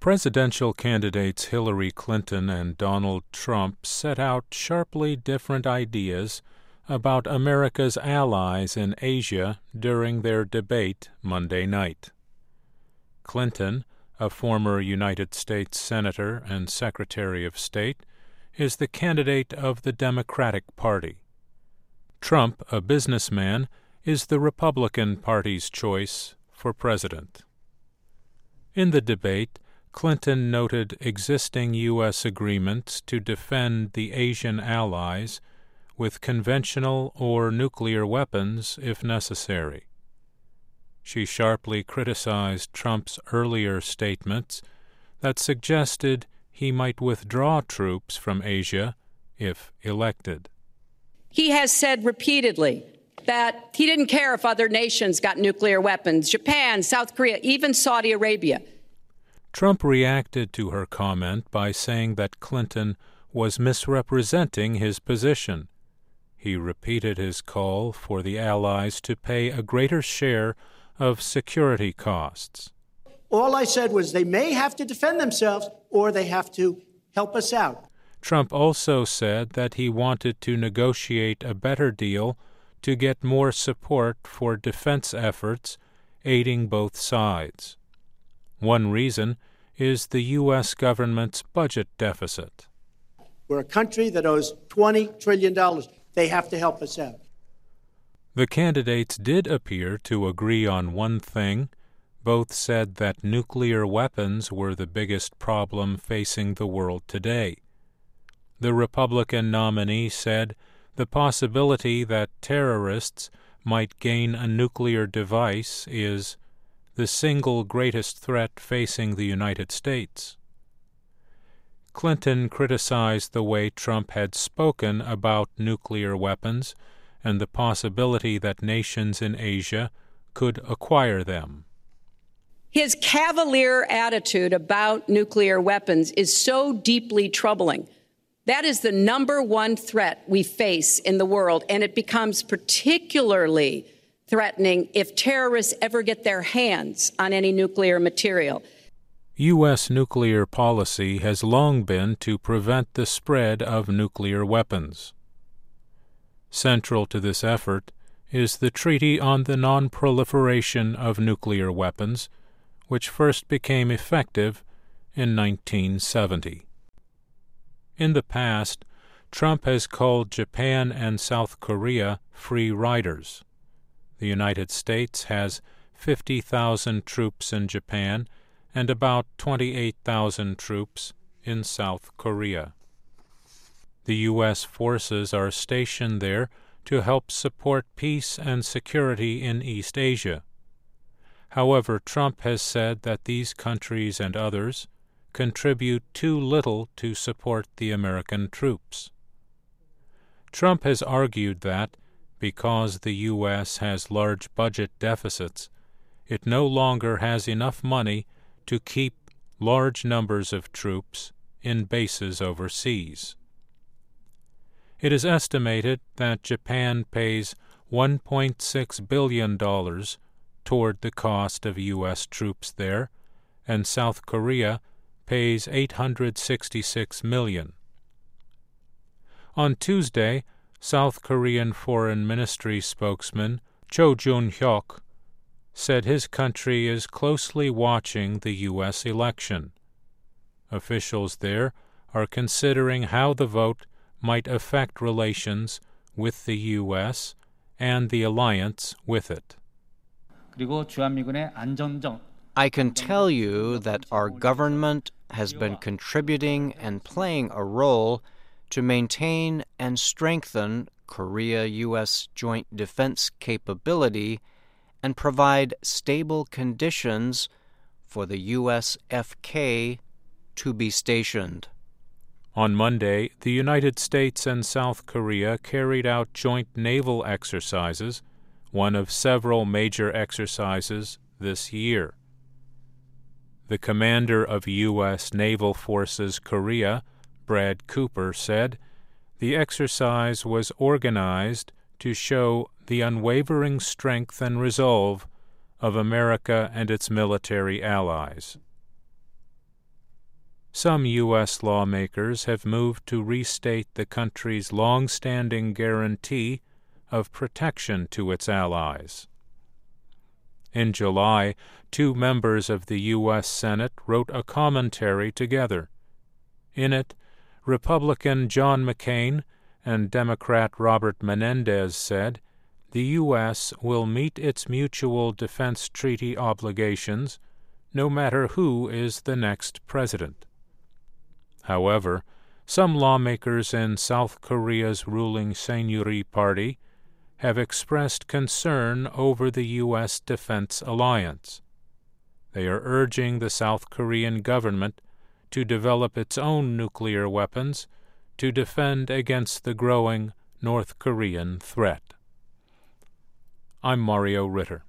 Presidential candidates Hillary Clinton and Donald Trump set out sharply different ideas about America's allies in Asia during their debate Monday night. Clinton, a former United States Senator and Secretary of State, is the candidate of the Democratic Party. Trump, a businessman, is the Republican Party's choice for president. In the debate, Clinton noted existing U.S. agreements to defend the Asian allies with conventional or nuclear weapons if necessary. She sharply criticized Trump's earlier statements that suggested he might withdraw troops from Asia if elected. He has said repeatedly that he didn't care if other nations got nuclear weapons, Japan, South Korea, even Saudi Arabia. Trump reacted to her comment by saying that Clinton was misrepresenting his position. He repeated his call for the allies to pay a greater share of security costs. All I said was they may have to defend themselves or they have to help us out. Trump also said that he wanted to negotiate a better deal to get more support for defense efforts, aiding both sides. One reason is the U.S. government's budget deficit. We're a country that owes $20 trillion. They have to help us out. The candidates did appear to agree on one thing. Both said that nuclear weapons were the biggest problem facing the world today. The Republican nominee said the possibility that terrorists might gain a nuclear device is the single greatest threat facing the United States. Clinton criticized the way Trump had spoken about nuclear weapons and the possibility that nations in Asia could acquire them. His cavalier attitude about nuclear weapons is so deeply troubling. That is the number one threat we face in the world, and it becomes particularly threatening if terrorists ever get their hands on any nuclear material. U.S. nuclear policy has long been to prevent the spread of nuclear weapons. Central to this effort is the Treaty on the Non-Proliferation of Nuclear Weapons, which first became effective in 1970. In the past, Trump has called Japan and South Korea free riders. The United States has 50,000 troops in Japan and about 28,000 troops in South Korea. The U.S. forces are stationed there to help support peace and security in East Asia. However, Trump has said that these countries and others contribute too little to support the American troops. Trump has argued that, because the U.S. has large budget deficits, it no longer has enough money to keep large numbers of troops in bases overseas. It is estimated that Japan pays $1.6 billion toward the cost of U.S. troops there, and South Korea pays $866 million. On Tuesday, South Korean Foreign Ministry spokesman Cho Jun-hyuk said his country is closely watching the U.S. election. Officials there are considering how the vote might affect relations with the U.S. and the alliance with it. I can tell you that our government has been contributing and playing a role to maintain and strengthen Korea-U.S. joint defense capability and provide stable conditions for the USFK to be stationed. On Monday, the United States and South Korea carried out joint naval exercises, one of several major exercises this year. The commander of U.S. Naval Forces Korea, Brad Cooper, said the exercise was organized to show the unwavering strength and resolve of America and its military allies. some U.S. lawmakers have moved to restate the country's long-standing guarantee of protection to its allies. In July, 2 members of the U.S. Senate wrote a commentary together. In it, Republican John McCain and Democrat Robert Menendez said, "The U.S. will meet its mutual defense treaty obligations no matter who is the next president." However, some lawmakers in South Korea's ruling Saenuri Party have expressed concern over the U.S. defense alliance. They are urging the South Korean government to develop its own nuclear weapons to defend against the growing North Korean threat. I'm Mario Ritter.